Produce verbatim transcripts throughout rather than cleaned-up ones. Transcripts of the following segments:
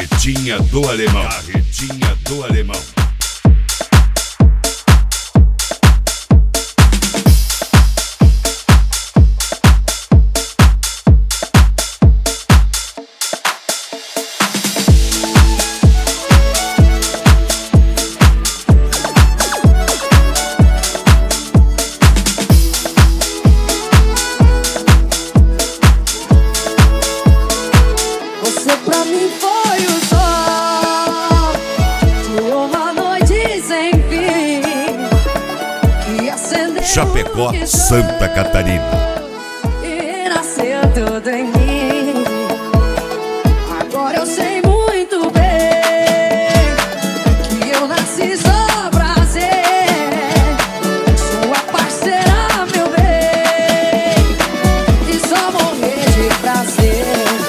Carretinha do Alemão. Carretinha do Alemão. Você pra mim foi o sol de uma noite sem fim que acendeu Chapecó, que Santa Catarina. e nasceu tudo em mim. Agora eu sei muito bem que eu nasci só pra ser sua parceira, meu bem, e só morrer de prazer.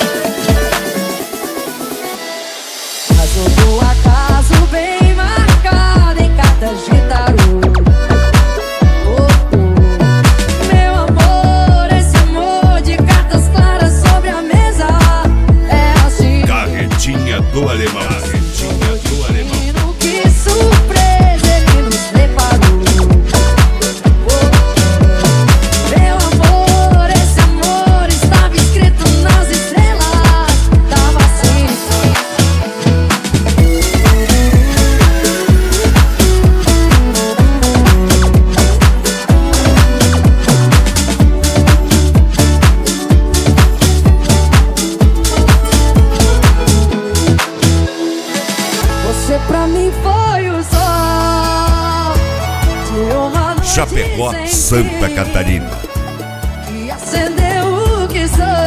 Mas o acaso bem marcado em cartas de tarô. Oh, oh. Meu amor, esse amor de cartas claras sobre a mesa é assim. Carretinha do Alemão. Carretinha do Alemão. Menino, que surpresa ele nos preparou. Oh, oh. Meu amor, esse amor estava escrito nas estrelas. Tava assim. Você pra mim foi o sol de uma noite Chapecó, sem Santa fim, Catarina. que acendeu o que sou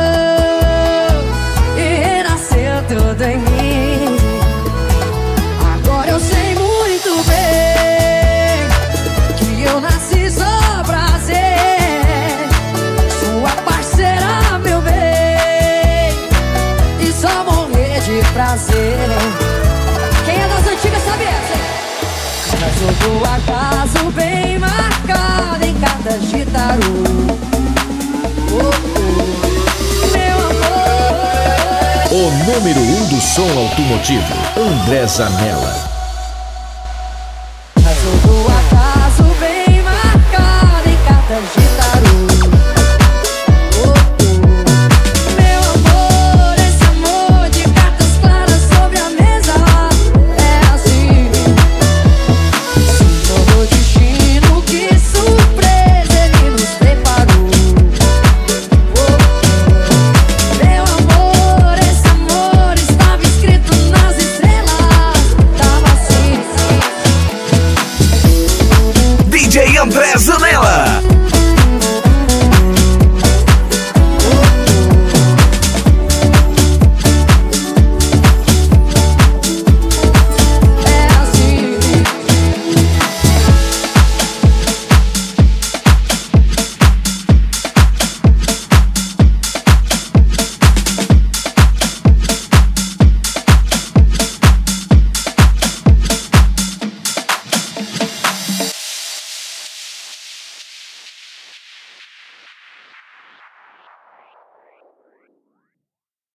e renasceu tudo em mim. Agora eu sei muito bem que eu nasci só pra ser sua parceira, meu bem, e só morrer de prazer. Quem é das antigas sabe essa, hein? Mas do acaso bem marcado em cartas de tarô. Oh, oh. Meu amor. O número um do som automotivo, André Zanella.